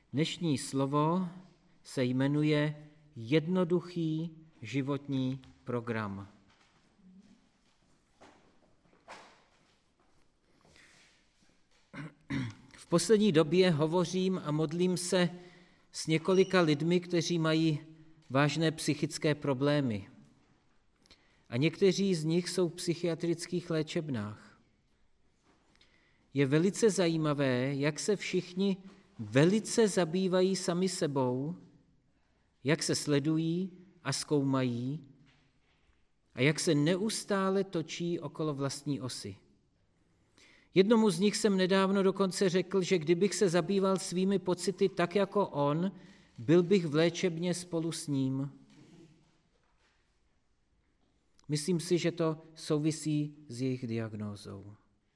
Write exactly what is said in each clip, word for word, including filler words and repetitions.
Dnešní slovo se jmenuje Jednoduchý životní program. V poslední době hovořím a modlím se s několika lidmi, kteří mají vážné psychické problémy. A někteří z nich jsou v psychiatrických léčebnách. Je velice zajímavé, jak se všichni velice zabývají sami sebou, jak se sledují a zkoumají a jak se neustále točí okolo vlastní osy. Jednomu z nich jsem nedávno dokonce řekl, že kdybych se zabýval svými pocity tak jako on, byl bych v léčebně spolu s ním. Myslím si, že to souvisí s jejich diagnózou.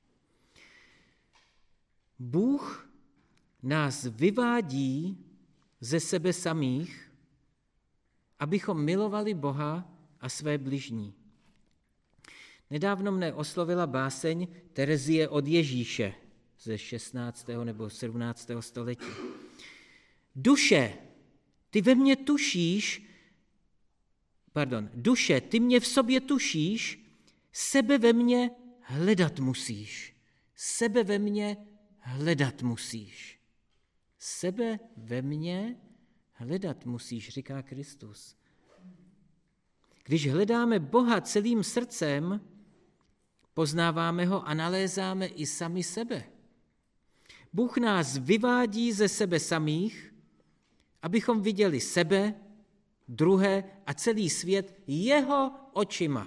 Bůh nás vyvádí ze sebe samých, abychom milovali Boha a své bližní. Nedávno mne oslovila báseň Terezie od Ježíše ze šestnáctého nebo sedmnáctého století. Duše, ty ve mně tušíš, pardon, duše, ty mě v sobě tušíš, sebe ve mně hledat musíš. Sebe ve mně hledat musíš. Sebe ve mně hledat musíš, říká Kristus. Když hledáme Boha celým srdcem, poznáváme ho a nalézáme i sami sebe. Bůh nás vyvádí ze sebe samých, abychom viděli sebe, druhé a celý svět jeho očima.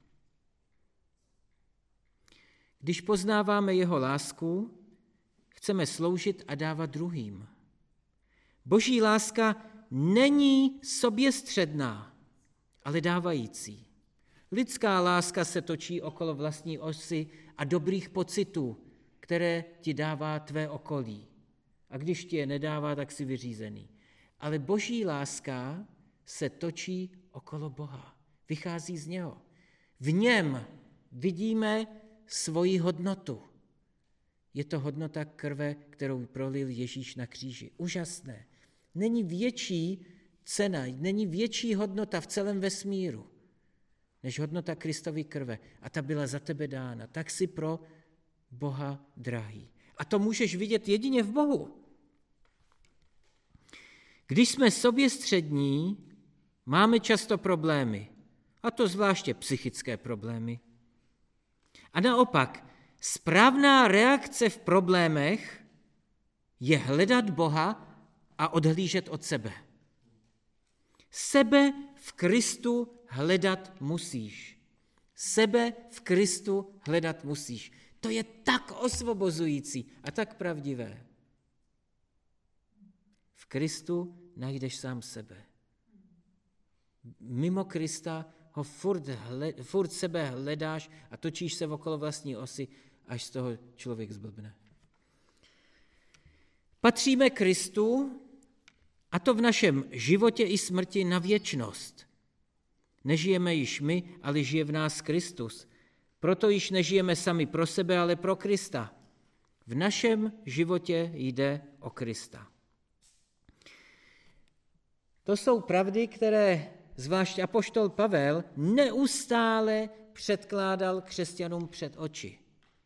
Když poznáváme jeho lásku, chceme sloužit a dávat druhým. Boží láska není soběstředná, ale dávající. Lidská láska se točí okolo vlastní osy a dobrých pocitů, které ti dává tvé okolí. A když ti je nedává, tak jsi vyřízený. Ale boží láska se točí okolo Boha. Vychází z něho. V něm vidíme svoji hodnotu. Je to hodnota krve, kterou prolil Ježíš na kříži. Úžasné. Není větší cena, není větší hodnota v celém vesmíru, než hodnota Kristovy krve. A ta byla za tebe dána. Tak si pro Boha drahý. A to můžeš vidět jedině v Bohu. Když jsme soběstřední, máme často problémy. A to zvláště psychické problémy. A naopak, správná reakce v problémech je hledat Boha a odhlížet od sebe. Sebe v Kristu hledat musíš. Sebe v Kristu hledat musíš. To je tak osvobozující a tak pravdivé. V Kristu najdeš sám sebe. Mimo Krista ho furt, hled, furt sebe hledáš a točíš se okolo vlastní osy, až z toho člověk zblbne. Patříme Kristu, a to v našem životě i smrti na věčnost. Nežijeme již my, ale žije v nás Kristus. Proto již nežijeme sami pro sebe, ale pro Krista. V našem životě jde o Krista. To jsou pravdy, které zvlášť apoštol Pavel neustále předkládal křesťanům před oči.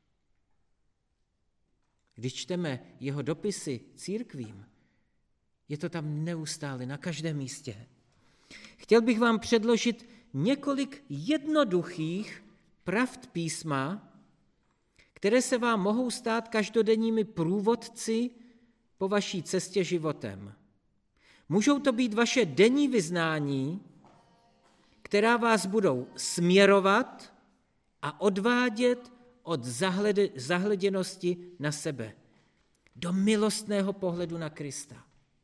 Když čteme jeho dopisy církvím, je to tam neustále, na každém místě. Chtěl bych vám předložit několik jednoduchých pravd písma, které se vám mohou stát každodenními průvodci po vaší cestě životem. Můžou to být vaše denní vyznání, která vás budou směrovat a odvádět od zahleděnosti na sebe do milostného pohledu na Krista.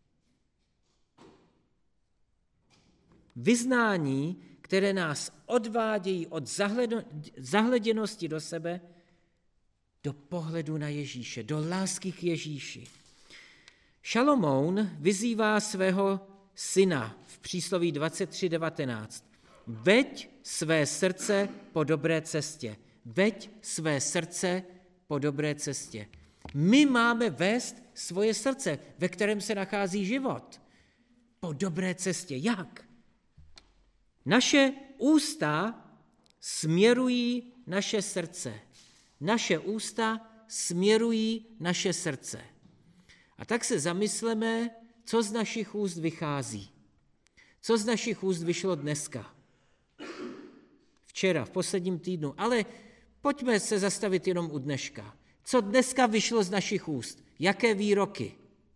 Vyznání, které nás odvádějí od zahleděnosti do sebe do pohledu na Ježíše, do lásky k Ježíši. Šalomoun vyzývá svého syna v přísloví dvacet tři devatenáct. Veď své srdce po dobré cestě. Veď své srdce po dobré cestě. My máme vést svoje srdce, ve kterém se nachází život. Po dobré cestě. Jak? Naše ústa směrují naše srdce. Naše ústa směrují naše srdce. A tak se zamysleme, co z našich úst vychází. Co z našich úst vyšlo dneska. Včera, v posledním týdnu. Ale pojďme se zastavit jenom u dneška. Co dneska vyšlo z našich úst? Jaké výroky?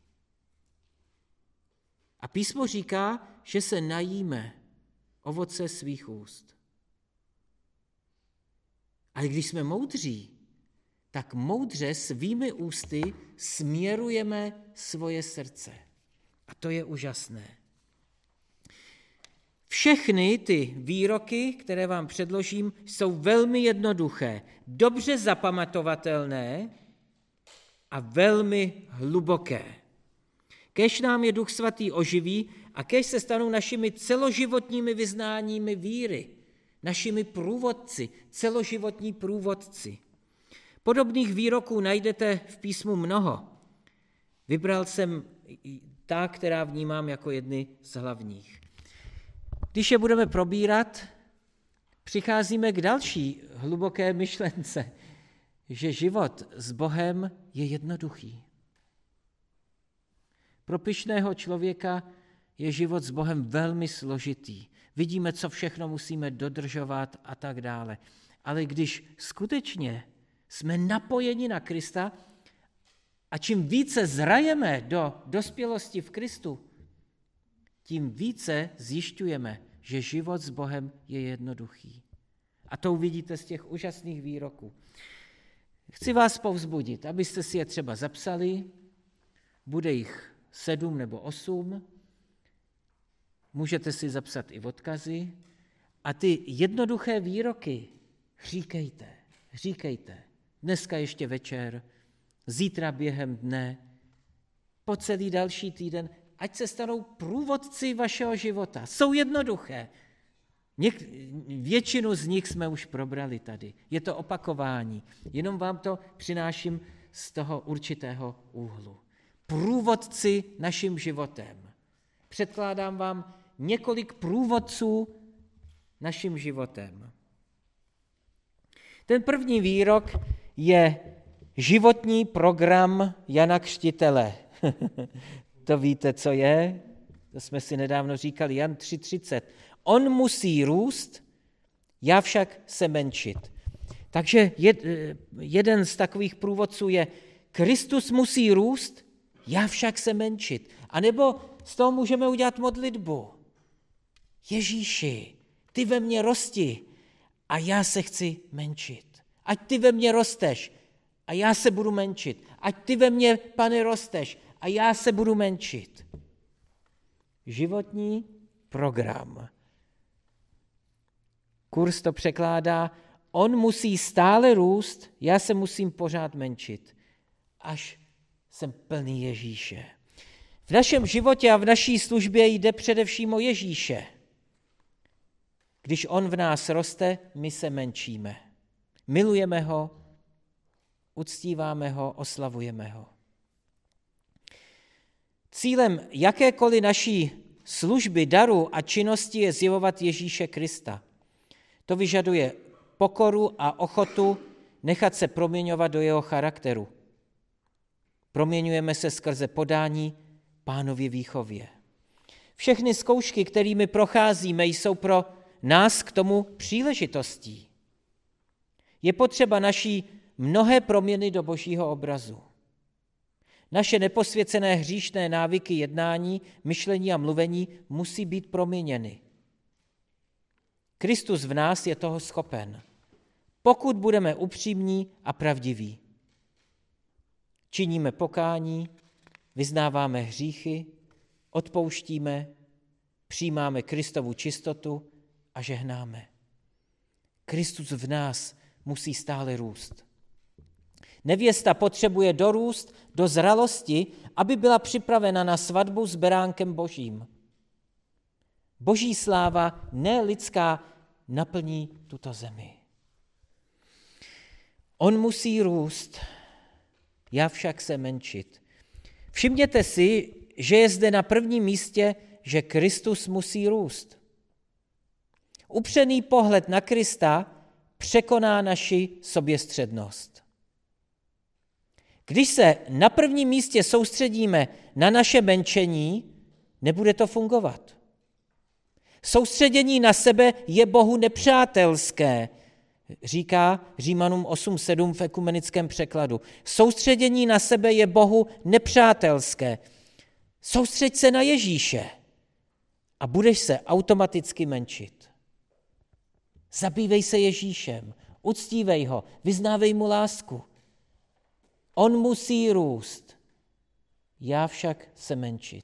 A písmo říká, že se najíme ovoce svých úst. Ale když jsme moudří, tak moudře svými ústy směrujeme svoje srdce. A to je úžasné. Všechny ty výroky, které vám předložím, jsou velmi jednoduché, dobře zapamatovatelné a velmi hluboké. Kéž nám je Duch Svatý oživí a kéž se stanou našimi celoživotními vyznáními víry, našimi průvodci, celoživotní průvodci. Podobných výroků najdete v písmu mnoho. Vybral jsem ta, která vnímám jako jedny z hlavních. Když je budeme probírat, přicházíme k další hluboké myšlence, že život s Bohem je jednoduchý. Pro pyšného člověka je život s Bohem velmi složitý. Vidíme, co všechno musíme dodržovat a tak dále. Ale když skutečně jsme napojeni na Krista a čím více zrajeme do dospělosti v Kristu, tím více zjišťujeme, že život s Bohem je jednoduchý. A to uvidíte z těch úžasných výroků. Chci vás povzbudit, abyste si je třeba zapsali, bude jich sedm nebo osm, můžete si zapsat i odkazy a ty jednoduché výroky říkejte, říkejte. Dneska ještě večer, zítra během dne, po celý další týden, ať se stanou průvodci vašeho života. Jsou jednoduché. Něk, většinu z nich jsme už probrali tady. Je to opakování. Jenom vám to přináším z toho určitého úhlu. Průvodci naším životem. Předkládám vám několik průvodců naším životem. Ten první výrok je životní program Jana Křtitele. To víte, co je? To jsme si nedávno říkali, Jan tři třicet. On musí růst, já však se menšit. Takže jed, jeden z takových průvodců je, Kristus musí růst, já však se menšit. A nebo z toho můžeme udělat modlitbu. Ježíši, ty ve mně rosti a já se chci menšit. Ať ty ve mně rosteš a já se budu menšit. Ať ty ve mně, Pane, rosteš a já se budu menšit. Životní program. Kurz to překládá, on musí stále růst, já se musím pořád menšit, až jsem plný Ježíše. V našem životě a v naší službě jde především o Ježíše. Když on v nás roste, my se menšíme. Milujeme ho, uctíváme ho, oslavujeme ho. Cílem jakékoliv naší služby, daru a činnosti je zjevovat Ježíše Krista. To vyžaduje pokoru a ochotu nechat se proměňovat do jeho charakteru. Proměňujeme se skrze podání Pánově výchově. Všechny zkoušky, kterými procházíme, jsou pro nás k tomu příležitostí. Je potřeba naší mnohé proměny do Božího obrazu. Naše neposvěcené hříšné návyky jednání, myšlení a mluvení musí být proměněny. Kristus v nás je toho schopen, pokud budeme upřímní a pravdiví. Činíme pokání, vyznáváme hříchy, odpouštíme, přijímáme Kristovu čistotu a žehnáme. Kristus v nás musí stále růst. Nevěsta potřebuje dorůst do zralosti, aby byla připravena na svatbu s beránkem Božím. Boží sláva, ne lidská, naplní tuto zemi. On musí růst, já však se menšit. Všimněte si, že je zde na prvním místě, že Kristus musí růst. Upřený pohled na Krista překoná naši soběstřednost. Když se na prvním místě soustředíme na naše menšení, nebude to fungovat. Soustředění na sebe je Bohu nepřátelské, říká Římanům osm sedm v ekumenickém překladu. Soustředění na sebe je Bohu nepřátelské. Soustřeď se na Ježíše a budeš se automaticky menšit. Zabývej se Ježíšem, uctívej ho, vyznávej mu lásku. On musí růst, já však se menšit.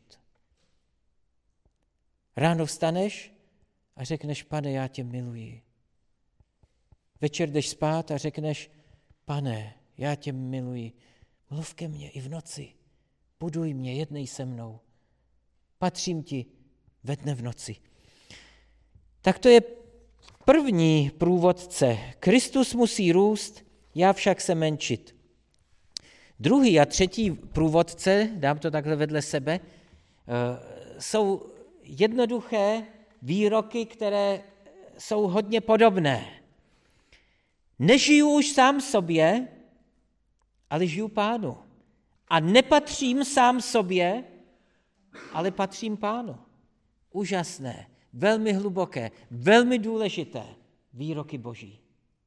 Ráno vstaneš a řekneš, Pane, já tě miluji. Večer jdeš spát a řekneš, Pane, já tě miluji. Mluv ke mně i v noci. Buduj mě, jednej se mnou. Patřím ti ve dne v noci. Tak to je první průvodce. Kristus musí růst, já však se menšit. Druhý a třetí průvodce, dám to takhle vedle sebe, jsou jednoduché výroky, které jsou hodně podobné. Nežiju už sám sobě, ale žiju Pánu. A nepatřím sám sobě, ale patřím Pánu. Úžasné, velmi hluboké, velmi důležité výroky Boží.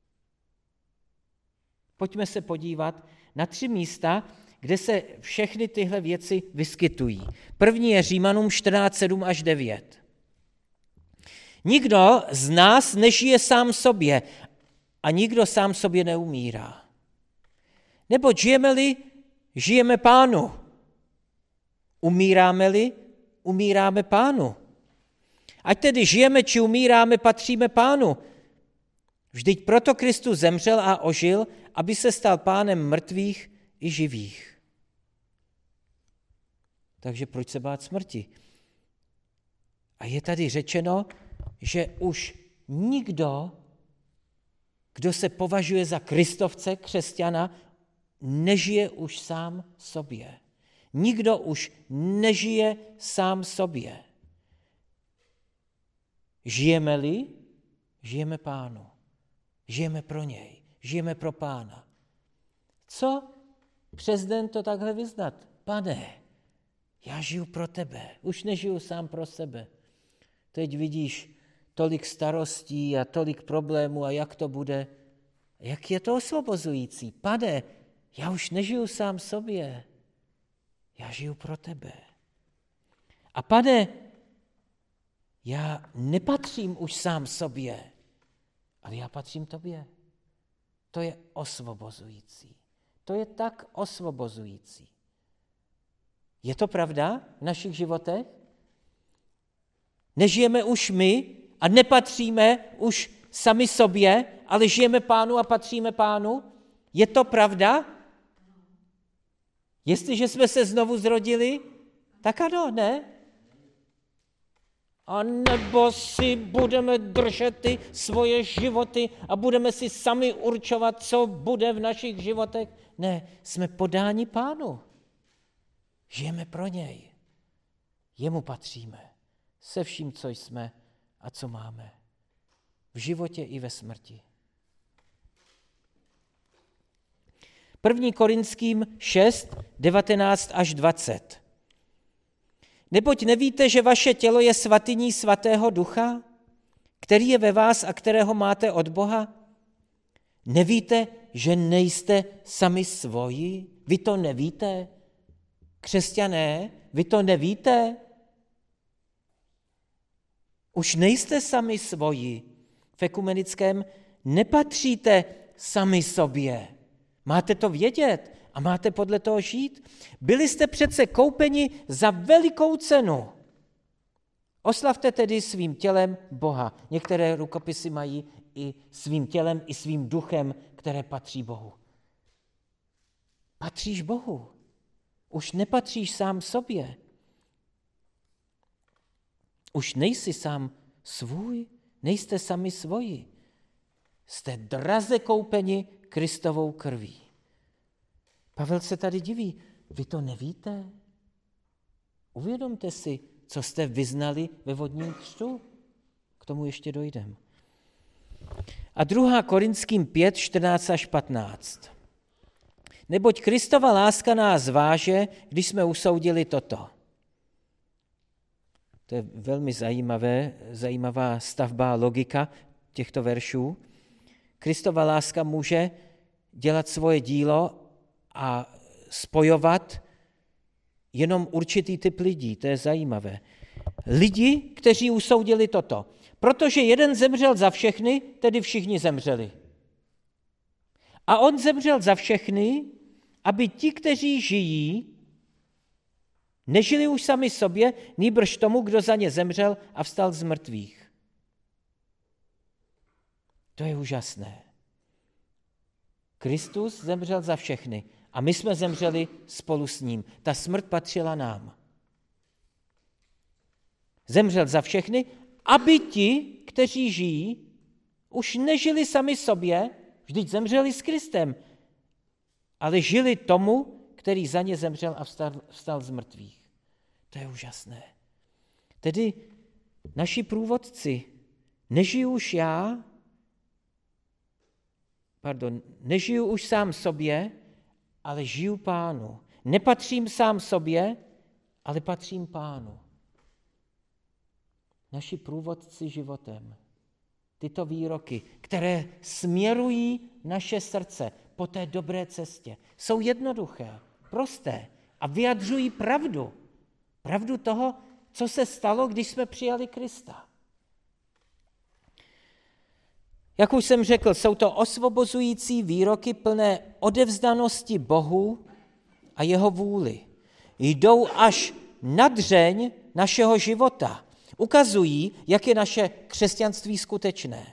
Pojďme se podívat na tři místa, kde se všechny tyhle věci vyskytují. První je Římanům čtrnáct sedm až devět. Nikdo z nás nežije sám sobě a nikdo sám sobě neumírá. Neboť žijeme-li, žijeme Pánu. Umíráme-li, umíráme Pánu. Ať tedy žijeme, či umíráme, patříme Pánu. Vždyť proto Kristus zemřel a ožil, aby se stal pánem mrtvých i živých. Takže proč se bát smrti? A je tady řečeno, že už nikdo, kdo se považuje za kristovce, křesťana, nežije už sám sobě. Nikdo už nežije sám sobě. Žijeme-li, žijeme Pánu. Žijeme pro něj. Žijeme pro Pána. Co přes den to takhle vyznat? Pane, já žiju pro tebe, už nežiju sám pro sebe. Teď vidíš tolik starostí a tolik problémů a jak to bude. Jak je to osvobozující? Pane, já už nežiju sám sobě, já žiju pro tebe. A Pane, já nepatřím už sám sobě, ale já patřím tobě. To je osvobozující. To je tak osvobozující. Je to pravda v našich životech? Nežijeme už my a nepatříme už sami sobě, ale žijeme Pánu a patříme Pánu? Je to pravda? Jestliže jsme se znovu zrodili, tak ano, ne? A nebo si budeme držet ty svoje životy a budeme si sami určovat, co bude v našich životech? Ne, jsme podáni Pánu. Žijeme pro něj. Jemu patříme. Se vším, co jsme a co máme. V životě i ve smrti. první Korinským šest, devatenáct až dvacet. Neboť nevíte, že vaše tělo je svatyní svatého ducha, který je ve vás a kterého máte od Boha? Nevíte, že nejste sami svoji? Vy to nevíte? Křesťané, vy to nevíte? Už nejste sami svoji. V ekumenickém nepatříte sami sobě. Máte to vědět a máte podle toho žít. Byli jste přece koupeni za velikou cenu. Oslavte tedy svým tělem Boha. Některé rukopisy mají i svým tělem, i svým duchem, které patří Bohu. Patříš Bohu. Už nepatříš sám sobě. Už nejsi sám svůj, nejste sami svoji. Jste draze koupeni Kristovou krví. Pavel se tady diví. Vy to nevíte? Uvědomte si, co jste vyznali ve vodním křtu. K tomu ještě dojdeme. A druhá Korinským pět, čtrnáct až patnáct. Neboť Kristova láska nás váže, když jsme usoudili toto. To je velmi zajímavé, zajímavá stavba logika těchto veršů. Kristova láska může dělat svoje dílo a spojovat jenom určitý typ lidí. To je zajímavé. Lidi, kteří usoudili toto. Protože jeden zemřel za všechny, tedy všichni zemřeli. A on zemřel za všechny, aby ti, kteří žijí, nežili už sami sobě, nýbrž tomu, kdo za ně zemřel a vstal z mrtvých. To je úžasné. Kristus zemřel za všechny a my jsme zemřeli spolu s ním. Ta smrt patřila nám. Zemřel za všechny, aby ti, kteří žijí, už nežili sami sobě, vždyť zemřeli s Kristem, ale žili tomu, který za ně zemřel a vstal, vstal z mrtvých. To je úžasné. Tedy naši průvodci, nežiju už já, pardon, nežiju už sám sobě, ale žiju Pánu. Nepatřím sám sobě, ale patřím Pánu. Naši průvodci životem. Tyto výroky, které směrují naše srdce po té dobré cestě, jsou jednoduché, prosté a vyjadřují pravdu. Pravdu toho, co se stalo, když jsme přijali Krista. Jak už jsem řekl, jsou to osvobozující výroky plné odevzdanosti Bohu a jeho vůli. Jdou až na dřeň našeho života. Ukazují, jak je naše křesťanství skutečné.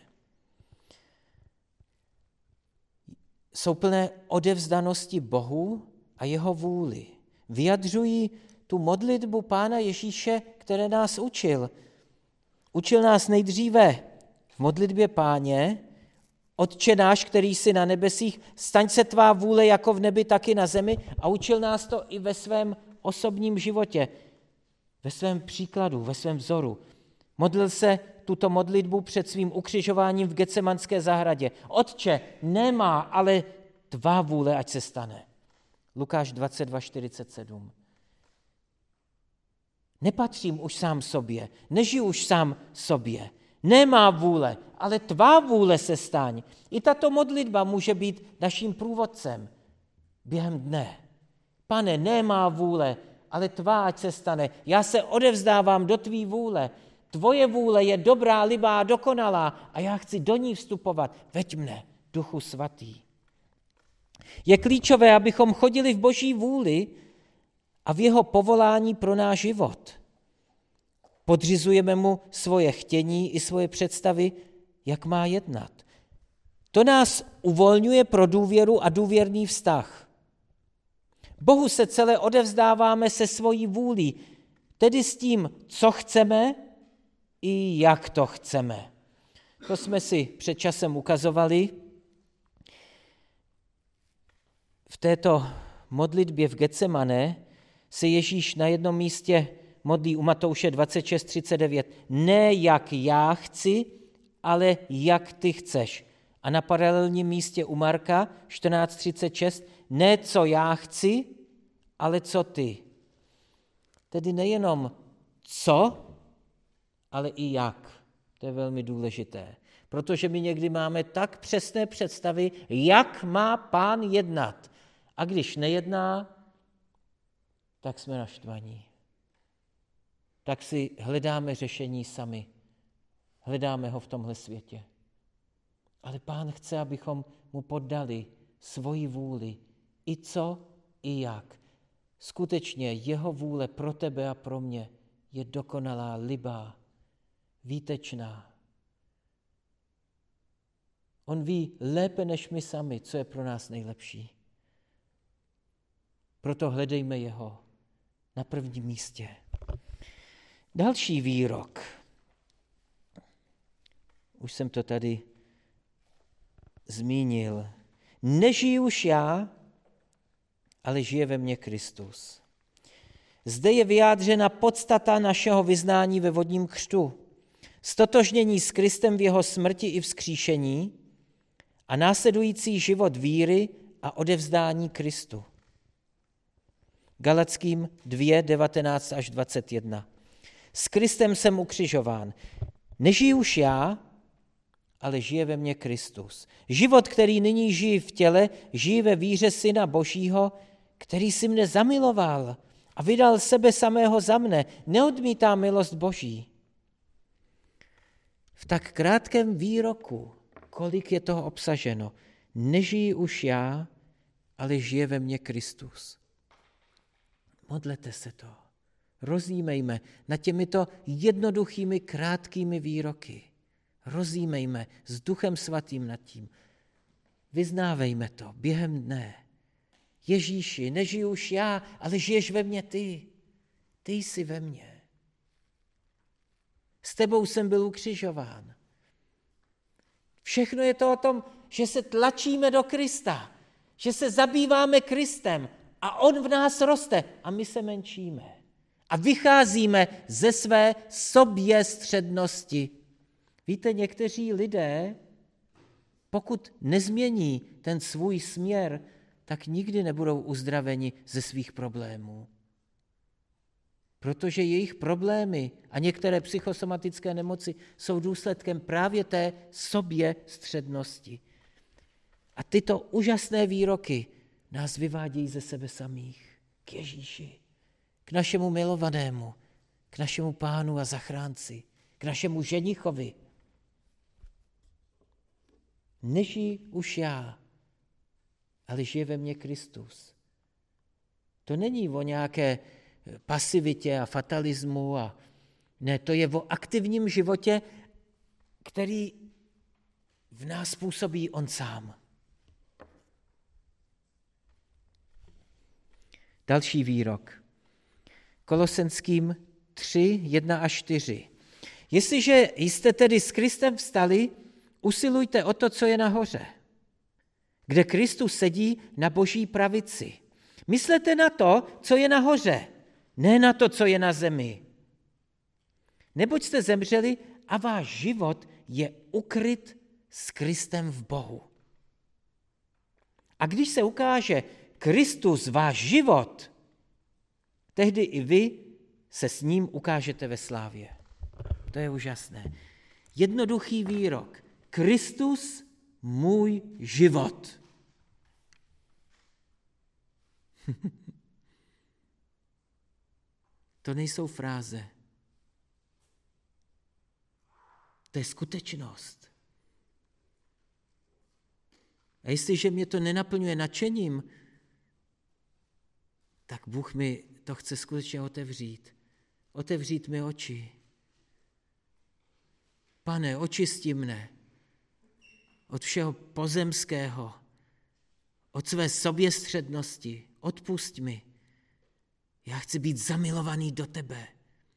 Jsou plné odevzdanosti Bohu a jeho vůli. Vyjadřují tu modlitbu Pána Ježíše, které nás učil. Učil nás nejdříve v modlitbě Páně, Otče náš, který jsi na nebesích, staň se tvá vůle jako v nebi, tak i na zemi, a učil nás to i ve svém osobním životě, ve svém příkladu, ve svém vzoru. Modlil se tuto modlitbu před svým ukřižováním v Getsemanské zahradě. Otče, nemá, ale tvá vůle, ať se stane. Lukáš dvacet dva čtyřicet sedm. Nepatřím už sám sobě, nežiju už sám sobě. Nemá vůle, ale tvá vůle se staň. I tato modlitba může být naším průvodcem během dne. Pane, nemá vůle, ale tvá ať se stane. Já se odevzdávám do tvý vůle. Tvoje vůle je dobrá, libá, dokonalá a já chci do ní vstupovat. Veď mne, Duchu Svatý. Je klíčové, abychom chodili v Boží vůli a v jeho povolání pro náš život. Podřizujeme mu svoje chtění i svoje představy, jak má jednat. To nás uvolňuje pro důvěru a důvěrný vztah. Bohu se celé odevzdáváme se svojí vůlí, tedy s tím, co chceme i jak to chceme. To jsme si před časem ukazovali. V této modlitbě v Getsemane se Ježíš na jednom místě modlí u Matouše dvacet šest třicet devět. Ne jak já chci, ale jak ty chceš. A na paralelním místě u Marka čtrnáct třicet šest. Ne co já chci, ale co ty. Tedy nejenom co, ale i jak. To je velmi důležité. Protože my někdy máme tak přesné představy, jak má Pán jednat. A když nejedná, tak jsme naštvaní. Tak si hledáme řešení sami. Hledáme ho v tomhle světě. Ale Pán chce, abychom mu poddali svoji vůli. I co, i jak. Skutečně jeho vůle pro tebe a pro mě je dokonalá, libá, výtečná. On ví lépe než my sami, co je pro nás nejlepší. Proto hledejme jeho na prvním místě. Další výrok. Už jsem to tady zmínil. Nežiju už já, ale žije ve mně Kristus. Zde je vyjádřena podstata našeho vyznání ve vodním křtu. Stotožnění s Kristem v jeho smrti i vzkříšení a následující život víry a odevzdání Kristu. Galackým dva, devatenáct až dvacet jedna. S Kristem jsem ukřižován. Nežiji už já, ale žije ve mně Kristus. Život, který nyní žiji v těle, žiji ve víře Syna Božího, který si mne zamiloval a vydal sebe samého za mne. Neodmítám milost Boží. V tak krátkém výroku, kolik je toho obsaženo, nežiji už já, ale žije ve mně Kristus. Modlete se to. Rozjímejme nad těmito jednoduchými, krátkými výroky. Rozjímejme s Duchem Svatým nad tím. Vyznávejme to během dne. Ježíši, nežiju už já, ale žiješ ve mně ty. Ty jsi ve mně. S tebou jsem byl ukřižován. Všechno je to o tom, že se tlačíme do Krista, že se zabýváme Kristem a on v nás roste a my se menšíme. A vycházíme ze své soběstřednosti. Víte, někteří lidé, pokud nezmění ten svůj směr, tak nikdy nebudou uzdraveni ze svých problémů. Protože jejich problémy a některé psychosomatické nemoci jsou důsledkem právě té soběstřednosti. A tyto úžasné výroky nás vyvádějí ze sebe samých k Ježíši, k našemu milovanému, k našemu Pánu a zachránci, k našemu ženichovi. Nežiji už já, ale žije ve mně Kristus. To není o nějaké pasivitě a fatalismu, a ne, to je o aktivním životě, který v nás působí on sám. Další výrok. Kolosenským tři, jedna až čtyři. Jestliže jste tedy s Kristem vstali, usilujte o to, co je nahoře, kde Kristus sedí na Boží pravici. Myslete na to, co je nahoře, ne na to, co je na zemi. Neboť jste zemřeli a váš život je ukryt s Kristem v Bohu. A když se ukáže Kristus, váš život, tehdy i vy se s ním ukážete ve slávě. To je úžasné. Jednoduchý výrok. Kristus, můj život. To nejsou fráze. To je skutečnost. A jestliže mě to nenaplňuje nadšením, tak Bůh mi to chce skutečně otevřít. Otevřít mi oči. Pane, očisti mne od všeho pozemského, od své soběstřednosti. Odpusť mi. Já chci být zamilovaný do tebe.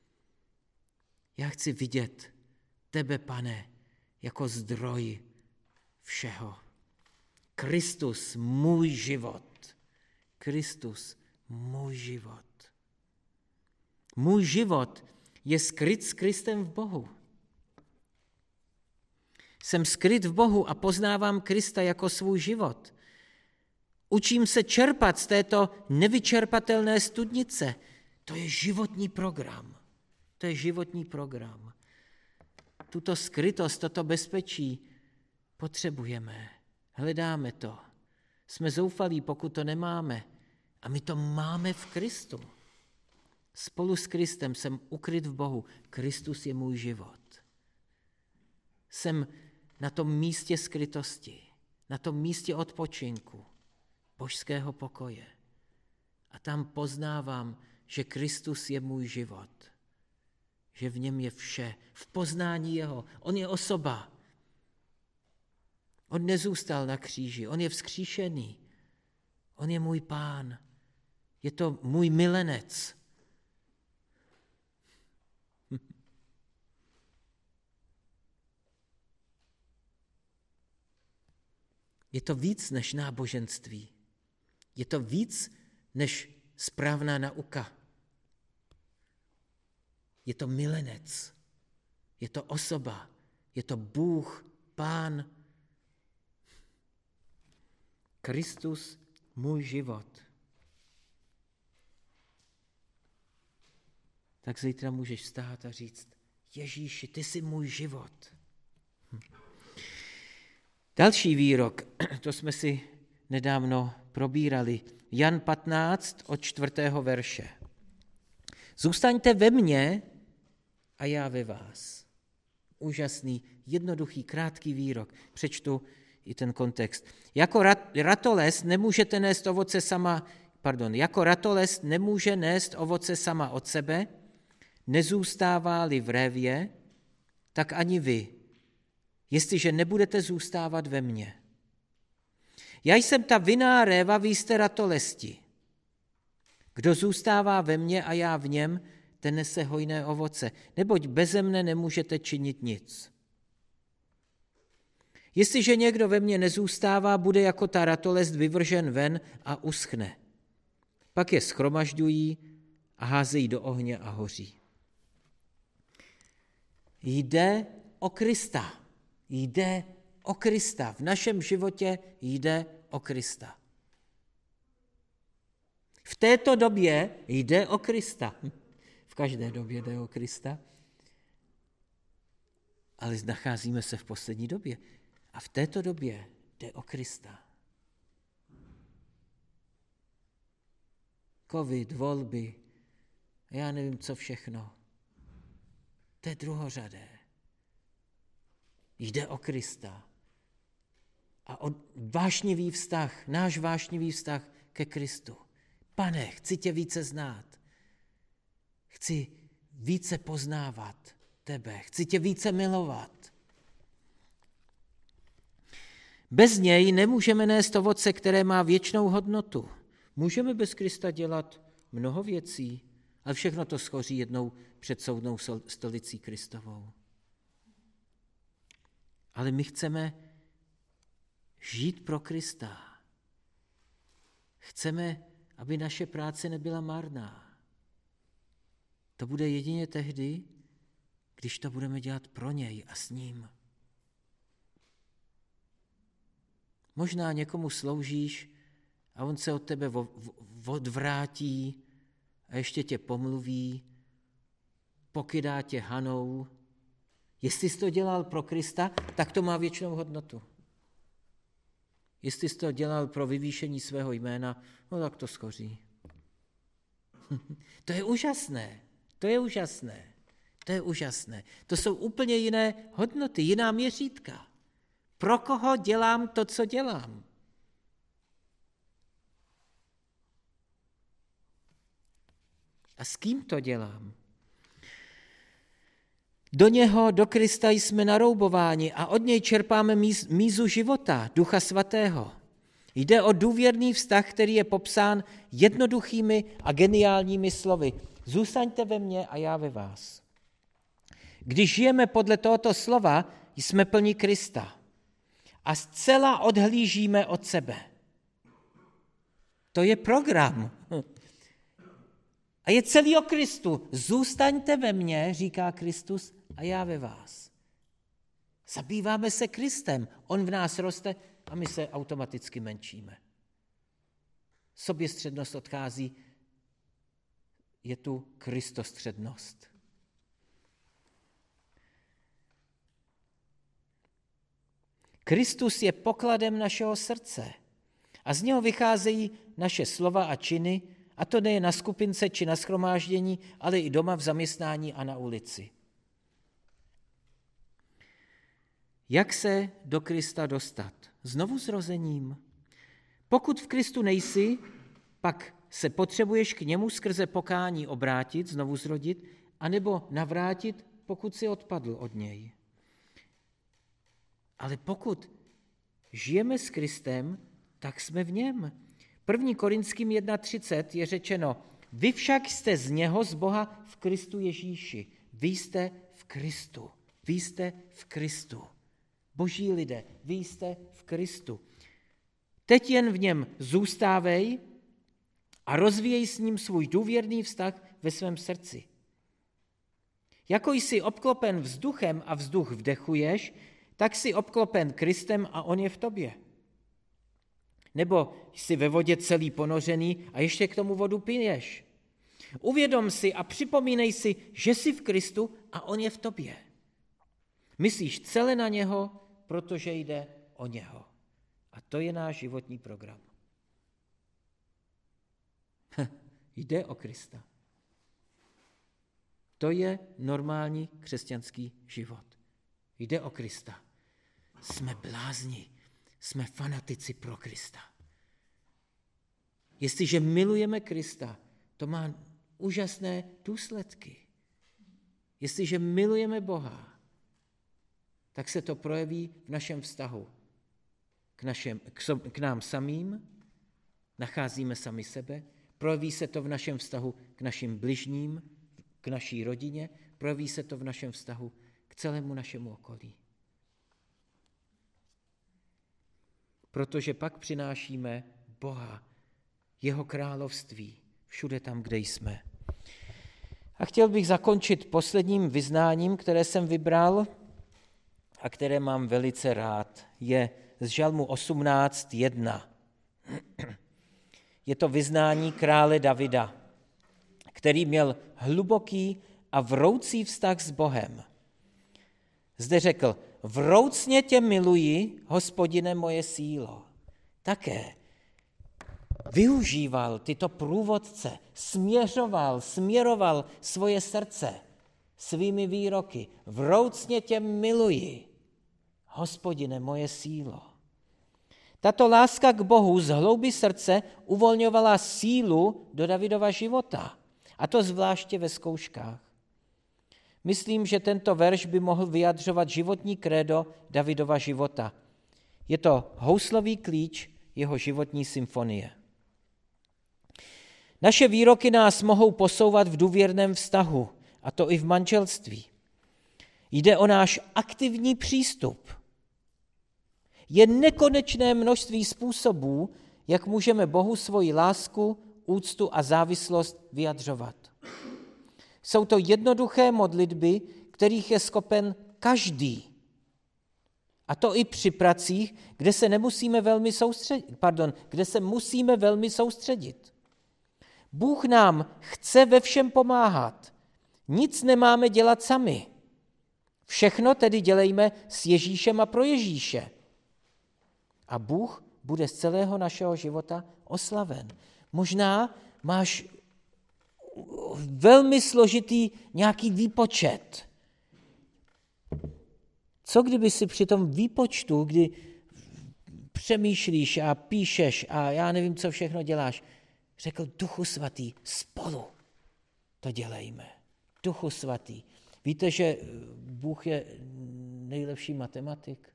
Já chci vidět tebe, Pane, jako zdroj všeho. Kristus, můj život. Kristus, můj život. Můj život je skryt s Kristem v Bohu. Jsem skryt v Bohu a poznávám Krista jako svůj život. Učím se čerpat z této nevyčerpatelné studnice. To je životní program. To je životní program. Tuto skrytost, toto bezpečí potřebujeme. Hledáme to. Jsme zoufalí, pokud to nemáme. A my to máme v Kristu. Spolu s Kristem jsem ukryt v Bohu. Kristus je můj život. Jsem na tom místě skrytosti, na tom místě odpočinku, božského pokoje. A tam poznávám, že Kristus je můj život. Že v něm je vše. V poznání jeho. On je osoba. On nezůstal na kříži. On je vzkříšený. On je můj Pán. Je to můj milenec. Je to víc než náboženství. Je to víc než správná nauka. Je to milenec. Je to osoba. Je to Bůh, Pán. Kristus, můj život. Tak zítra můžeš vstát a říct, Ježíši, ty jsi můj život. Hm. Další výrok, to jsme si nedávno probírali. Jan patnáct od čtvrtého verše. Zůstaňte ve mně a já ve vás. Úžasný, jednoduchý, krátký výrok. Přečtu i ten kontext. Jako ratolest nemůžete nést ovoce sama, pardon, jako ratolest nemůže nést ovoce sama od sebe, nezůstává-li v révě, tak ani vy, jestliže nebudete zůstávat ve mně. Já jsem ta vinná réva, vy jste ratolesti. Kdo zůstává ve mně a já v něm, ten nese hojné ovoce, neboť beze mne nemůžete činit nic. Jestliže někdo ve mně nezůstává, bude jako ta ratolest vyvržen ven a uschne. Pak je shromažďují a házejí do ohně a hoří. Jde o Krista. Jde o Krista. V našem životě jde o Krista. V této době jde o Krista. V každé době jde o Krista. Ale nacházíme se v poslední době. A v této době jde o Krista. Covid, volby, já nevím, co všechno. To je druhořadé. Jde o Krista. A o vášnivý vztah, náš vášnivý vztah ke Kristu. Pane, chci tě více znát. Chci více poznávat tebe. Chci tě více milovat. Bez něj nemůžeme nést ovoce, které má věčnou hodnotu. Můžeme bez Krista dělat mnoho věcí, ale všechno to schoří jednou před soudnou stolicí Kristovou. Ale my chceme žít pro Krista. Chceme, aby naše práce nebyla marná. To bude jedině tehdy, když to budeme dělat pro něj a s ním. Možná někomu sloužíš a on se od tebe odvrátí a ještě tě pomluví, pokydá tě hanou. Jestli jsi to dělal pro Krista, tak to má věčnou hodnotu. Jestli jsi to dělal pro vyvýšení svého jména, no tak to schoří. To je úžasné, to je úžasné, to je úžasné. To jsou úplně jiné hodnoty, jiná měřítka. Pro koho dělám to, co dělám? A s kým to dělám? Do něho, do Krista jsme naroubováni a od něj čerpáme míz, mízu života, Ducha Svatého. Jde o důvěrný vztah, který je popsán jednoduchými a geniálními slovy. Zůstaňte ve mně a já ve vás. Když žijeme podle tohoto slova, jsme plní Krista a zcela odhlížíme od sebe. To je program. A je celý o Kristu. Zůstaňte ve mně, říká Kristus, a já ve vás. Zabýváme se Kristem. On v nás roste a my se automaticky menšíme. Soběstřednost odchází, je tu kristostřednost. Kristus je pokladem našeho srdce a z něho vycházejí naše slova a činy, a to nejen na skupince či na shromáždění, ale i doma v zaměstnání a na ulici. Jak se do Krista dostat? Znovu zrozením. Pokud v Kristu nejsi, pak se potřebuješ k němu skrze pokání obrátit, znovu zrodit, anebo navrátit, pokud si odpadl od něj. Ale pokud žijeme s Kristem, tak jsme v něm. první Korinským jedna třicet je řečeno, vy však jste z něho, z Boha, v Kristu Ježíši. Vy jste v Kristu. Vy jste v Kristu. Boží lidé, vy jste v Kristu. Teď jen v něm zůstávej a rozvíjej s ním svůj důvěrný vztah ve svém srdci. Jako jsi obklopen vzduchem a vzduch vdechuješ, tak jsi obklopen Kristem a on je v tobě. Nebo jsi ve vodě celý ponořený a ještě k tomu vodu piješ. Uvědom si a připomínej si, že jsi v Kristu a on je v tobě. Myslíš celé na něho, protože jde o něho. A to je náš životní program. Jde o Krista. To je normální křesťanský život. Jde o Krista. Jsme blázni, jsme fanatici pro Krista. Jestliže milujeme Krista, to má úžasné důsledky. Jestliže milujeme Boha, tak se to projeví v našem vztahu k, našem, k, so, k nám samým, nacházíme sami sebe, projeví se to v našem vztahu k našim bližním, k naší rodině, projeví se to v našem vztahu k celému našemu okolí. Protože pak přinášíme Boha, jeho království, všude tam, kde jsme. A chtěl bych zakončit posledním vyznáním, které jsem vybral a které mám velice rád. Je z Žalmu osmnáct jedna. Je to vyznání krále Davida, který měl hluboký a vroucí vztah s Bohem. Zde řekl, vroucně tě miluji, Hospodine moje sílo. Také využíval tyto průvodce, směřoval, směroval svoje srdce svými výroky. Vroucně tě miluji, Hospodine moje sílo. Tato láska k Bohu z hloubi srdce uvolňovala sílu do Davidova života, a to zvláště ve zkouškách. Myslím, že tento verš by mohl vyjadřovat životní krédo Davidova života. Je to houslový klíč jeho životní symfonie. Naše výroky nás mohou posouvat v důvěrném vztahu, a to i v manželství. Jde o náš aktivní přístup. Je nekonečné množství způsobů, jak můžeme Bohu svoji lásku, úctu a závislost vyjadřovat. Jsou to jednoduché modlitby, kterých je schopen každý. A to i při pracích, kde se nemusíme velmi soustředit, pardon, kde se musíme velmi soustředit. Bůh nám chce ve všem pomáhat. Nic nemáme dělat sami. Všechno tedy dělejme s Ježíšem a pro Ježíše. A Bůh bude z celého našeho života oslaven. Možná máš velmi složitý nějaký výpočet. Co kdyby si při tom výpočtu, kdy přemýšlíš a píšeš a já nevím, co všechno děláš, řekl Duchu Svatý, spolu to dělejme. Duchu Svatý. Víte, že Bůh je nejlepší matematik?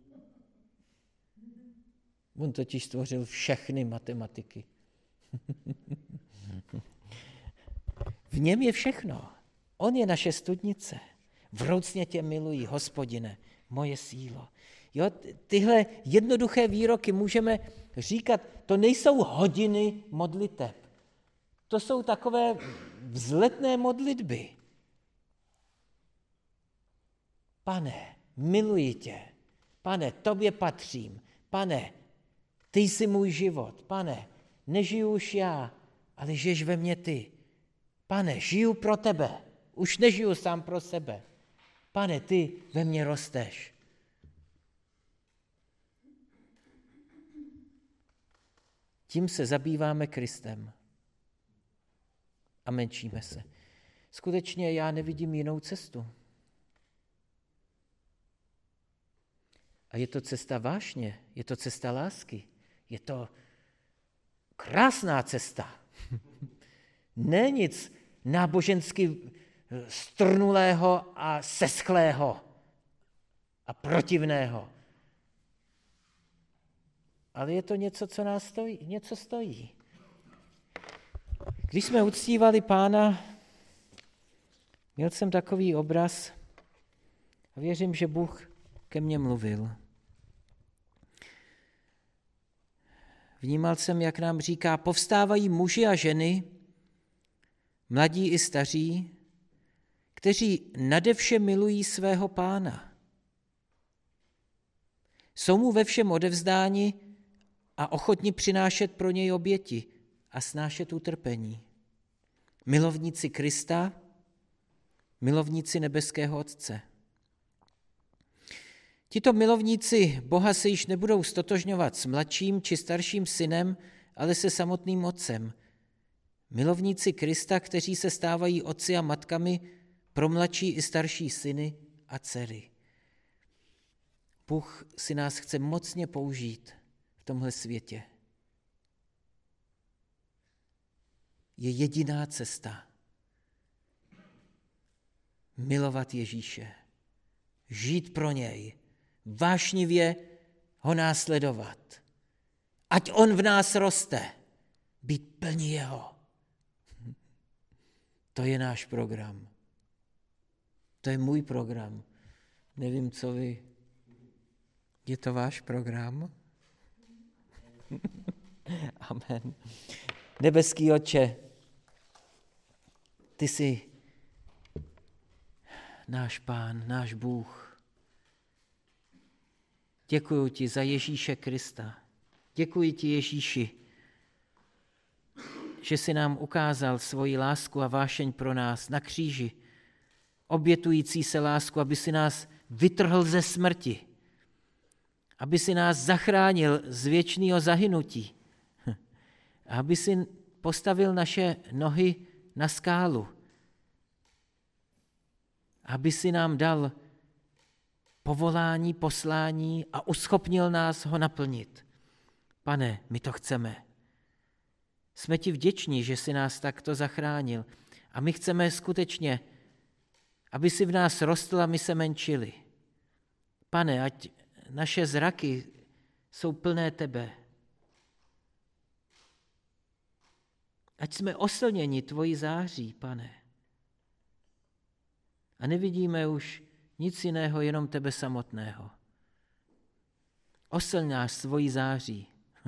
On totiž stvořil všechny matematiky. V něm je všechno. On je naše studnice. Vroucně tě miluji, Hospodine, moje sílo. Jo, tyhle jednoduché výroky můžeme říkat, to nejsou hodiny modliteb. To jsou takové vzletné modlitby. Pane, miluji tě. Pane, tobě patřím. Pane, ty jsi můj život. Pane, nežiju už já, ale žiješ ve mně ty. Pane, žiju pro tebe. Už nežiju sám pro sebe. Pane, ty ve mně rosteš. Tím se zabýváme Kristem a menšíme se. Skutečně já nevidím jinou cestu. A je to cesta vášně, je to cesta lásky, je to krásná cesta. Ne nic nábožensky strnulého a seschlého a protivného. Ale je to něco, co nás stojí, něco stojí. Když jsme uctívali Pána, měl jsem takový obraz a věřím, že Bůh ke mně mluvil. Vnímal jsem, jak nám říká, povstávají muži a ženy, mladí i staří, kteří nade vše milují svého Pána. Jsou mu ve všem odevzdáni a ochotni přinášet pro něj oběti a snášet utrpení. Milovníci Krista, milovníci nebeského Otce. Tito milovníci Boha se již nebudou stotožňovat s mladším či starším synem, ale se samotným Otcem. Milovníci Krista, kteří se stávají otci a matkami pro mladší i starší syny a dcery. Bůh si nás chce mocně použít v tomhle světě. Je jediná cesta. Milovat Ježíše. Žít pro něj. Vášnivě ho následovat. Ať on v nás roste. Být plní jeho. To je náš program. To je můj program. Nevím, co vy. Je to váš program? Amen. Nebeský Otče, ty jsi náš Pán, náš Bůh. Děkuji ti za Ježíše Krista. Děkuji ti, Ježíši, že jsi nám ukázal svoji lásku a vášeň pro nás na kříži, obětující se lásku, aby si nás vytrhl ze smrti, aby si nás zachránil z věčného zahynutí, aby si postavil naše nohy na skálu, aby si nám dal povolání, poslání a uschopnil nás ho naplnit. Pane, my to chceme. Jsme ti vděční, že jsi nás takto zachránil a my chceme skutečně, aby si v nás rostl a my se menšili. Pane, ať naše zraky jsou plné tebe. Ať jsme oslněni tvojí září, Pane. A nevidíme už nic jiného, jenom tebe samotného. Oslň nás svojí září.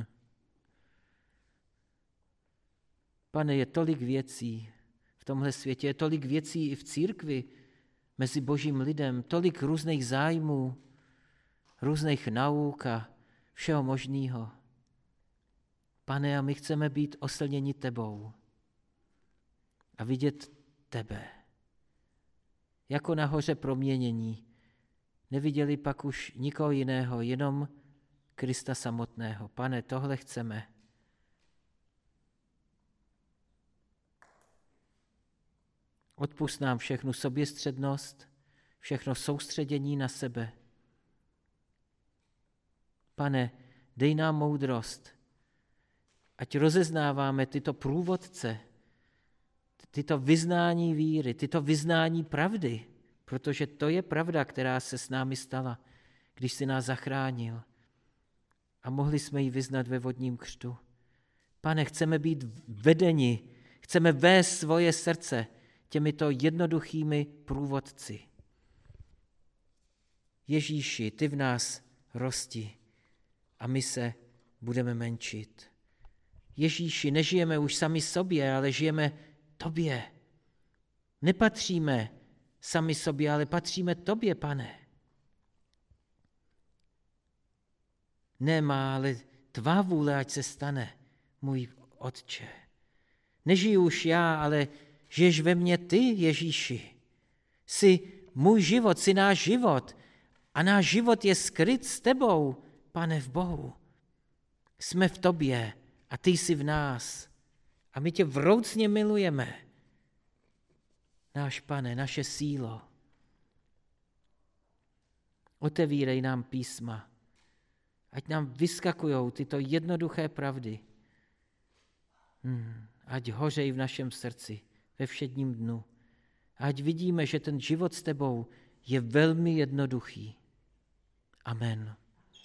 Pane, je tolik věcí v tomhle světě, je tolik věcí i v církvi, mezi božím lidem, tolik různých zájmů, různých nauk a všeho možného. Pane, a my chceme být oslněni tebou a vidět tebe. Jako nahoře proměnění. Neviděli pak už nikoho jiného, jenom Krista samotného. Pane, tohle chceme. Odpusť nám všechnu soběstřednost, všechno soustředění na sebe. Pane, dej nám moudrost, ať rozeznáváme tyto průvodce, tyto vyznání víry, tyto vyznání pravdy, protože to je pravda, která se s námi stala, když jsi nás zachránil. A mohli jsme ji vyznat ve vodním křtu. Pane, chceme být vedeni, chceme vést svoje srdce těmito jednoduchými průvodci. Ježíši, ty v nás rosti a my se budeme menšit. Ježíši, nežijeme už sami sobě, ale žijeme tobě. Nepatříme sami sobě, ale patříme tobě, Pane. Ne má, ale tvá vůle, ať se stane, můj Otče. Nežiju už já, ale žiješ ve mně ty, Ježíši. Jsi můj život, jsi náš život a náš život je skryt s tebou, Pane, v Bohu. Jsme v tobě a ty jsi v nás a my tě vroucně milujeme. Náš Pane, naše sílo. Otevírej nám písma, ať nám vyskakujou tyto jednoduché pravdy. Hmm, ať hořejí v našem srdci ve všedním dnu. Ať vidíme, že ten život s tebou je velmi jednoduchý. Amen.